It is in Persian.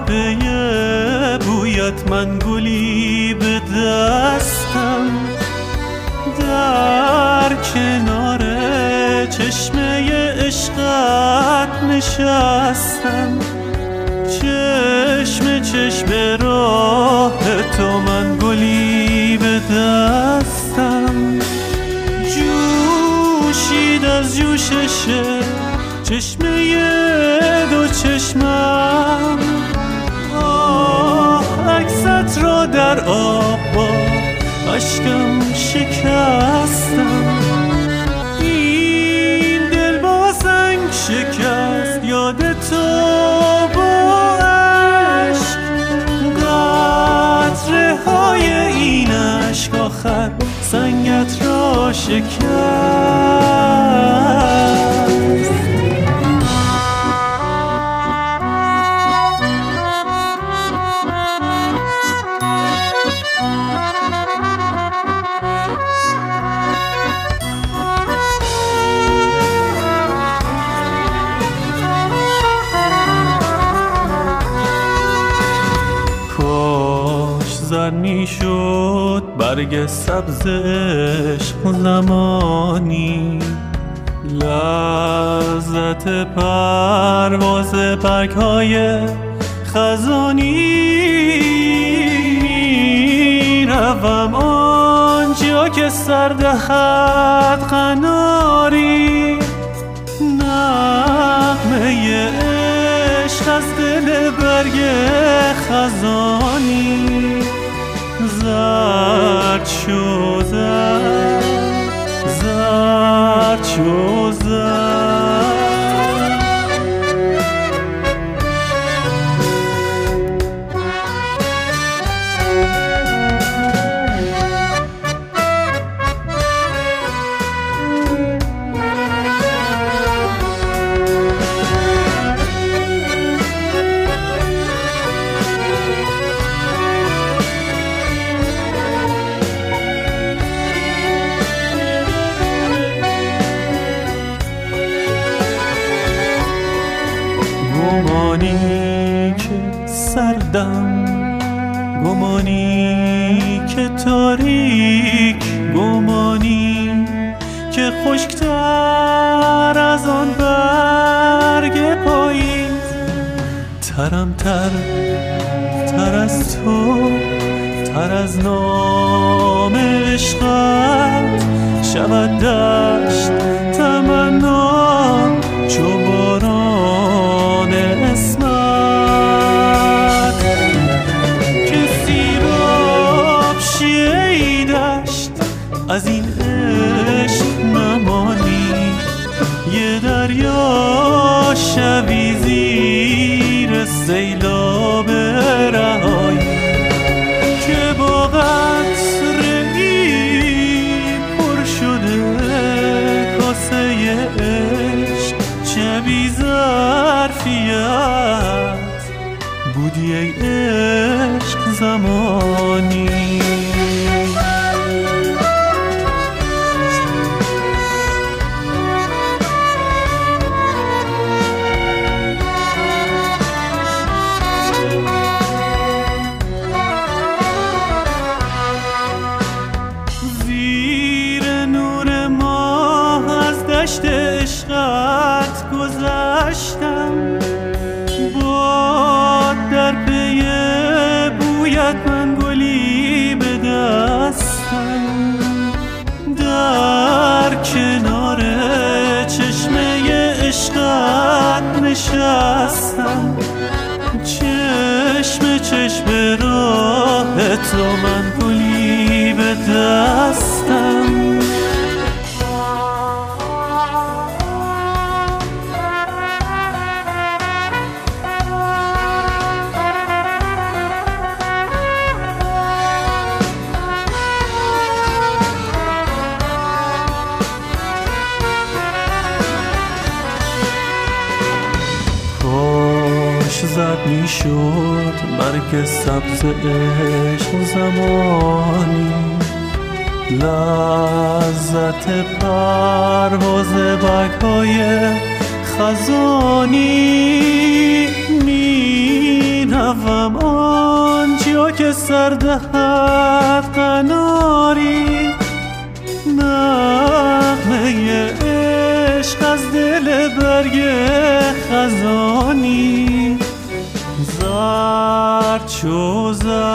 پی بویت من گلی به دستم، در کنار چشمه عشقت نشستم، چشم چشم راه تو من گلی به دستم، جوشید از جوشش چشمه دو چشمم، عکست را در آب با اشکم شکستم، این دل با سنگ شکست یاد تو با عشق، قطره های این عشق آخر سنگت را شکست. زر می شد برگ سبز عشق زمانی، لذت پرواز برگ های خزانی، روم آنجا که سر دهد قناری، نغمه عشق از دل برگ خزانی، زرد شو زرد، زرد شو زرد. گمانی که سردم، گمانی که تاریک، گمانی که خشکتر از آن برگ پاییز، ترم تر از تو، تر از نام عشقت، شود دشت تمنا چو باران اسمت، که سیراب شیعی دشت از این عشق نمانی، یه دریا شوی زیر سیلاب رهایی، که با قطره ای پر شده کاسه عشق، شبی ظرفیت بودی ای عشق زمانی. زیر نور ماه از دشت عشقت گذشتم، باد در پی بویت من گلی به دستم، در کنار چشمه عشقت نشستم، چشم چشم راه تو من گلی به دستم. زرد می شد برگ سبز عشق زمانی، لذت پرواز برگ‌های خزانی، می روم در دهد قناری، نغمه عشق از دل برگ خزانی. زرد شو زرد